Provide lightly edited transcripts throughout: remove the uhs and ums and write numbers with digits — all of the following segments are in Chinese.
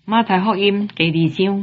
马太福音第2章。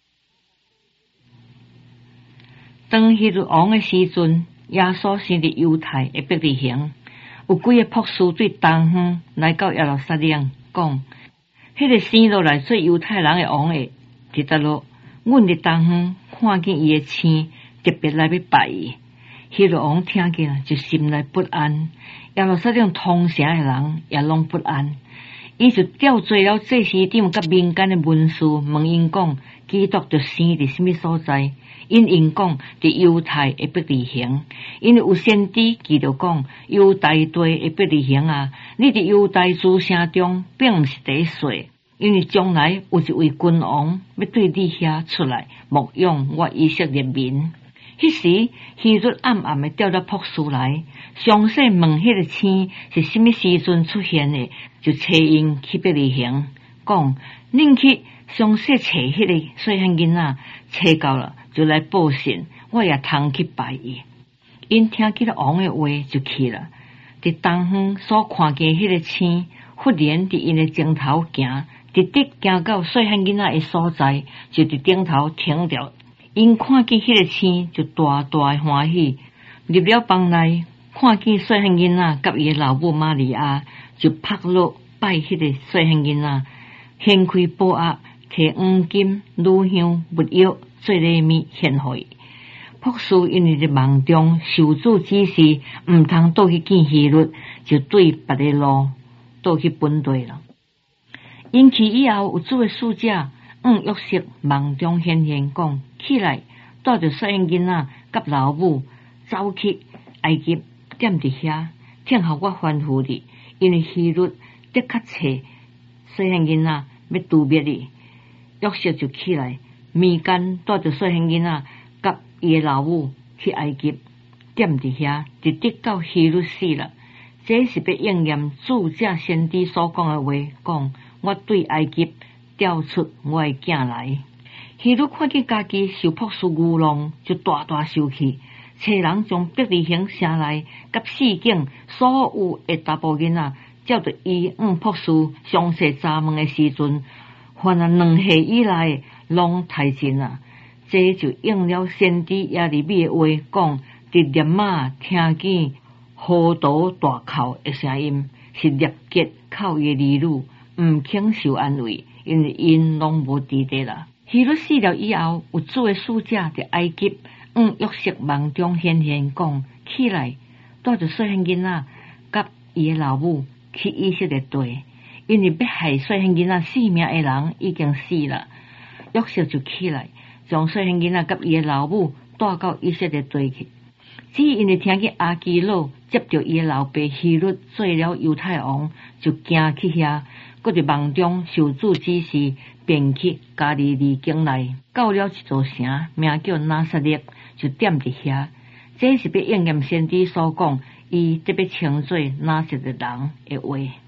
当希律王的时阵，耶稣生伫犹太的伯利恒，有几个博士对东方来到耶路撒冷，讲：迄个生落来做犹太人的王的伫倒落？阮伫东方看见伊的星，特别来要拜伊。希律王听见就心内不安，耶路撒冷通城的人也拢不安。伊就调做了祭司长甲民间的文士，问因讲：基督就生伫什么所在？因讲伫犹太的伯利恒，因为有先知记着讲：犹大地的伯利恒啊，你伫犹大诸城中，并毋是第一岁，因为将来有一位君王要对你遐出来牧养我以色列民。迄时希律暗暗的调了博士来，详细问迄个星是什么时阵出现的，就找因去伯利恒，讲：恁去详细找迄个细汉囡仔，找到了就来报信，我也通去拜伊。因听见了王的话，就去了。伫东方所看见迄个星，忽然伫因的前头行，直直行到细汉囡仔的所在，就伫顶头停掉。因看见迄个星，就大大的欢喜。入了房内，看见细汉囡仔甲伊的老母玛利亚，就拍落拜迄个细汉囡仔，掀开宝盒，摕黄金、乳香、木药做礼物献互伊。博士因为伫梦中受主指示，毋通倒去见希律，就对别个路倒去本地了。因去以后，有主的使者约瑟梦中显现讲：起来，带着细汉囡仔甲老母走去埃及，踮伫遐，听候我吩咐你。因为希律的确找细汉囡仔要毒灭你。约瑟就起来，暝间带着细汉囡仔甲伊的老母去埃及，踮伫遐，直直到希律死了。这是要应验主这先知所讲的话，讲：我对埃及调出我的囝来。希律看见家己受博士愚弄，就大大生气，找人将伯利恒城内甲四境所有的查甫囡仔，照着伊博士详细查问的时阵，凡2岁以内拢杀尽啊！这就应了先知耶利米的话，讲：伫列马听见呼啕大哭的声音，是列结靠伊的儿女，毋肯受安慰，因为因拢无伫地啦。希律死了以后，有主的使者伫埃及约瑟梦中显现讲：起来，带着细汉囡仔甲伊的老母去以色列地，因为要害细汉囡仔性命的人已经死了。约瑟就起来，将细汉囡仔甲伊的老母带到以色列地去。只因为听见阿基老接着伊的老爸希律做了犹太王，就行去遐，搁伫梦中受主指示，便去加利利境内，到了一座城，名叫拿撒勒，就踮伫遐。这是要应验先知所讲，伊特别称做拿撒勒人的话。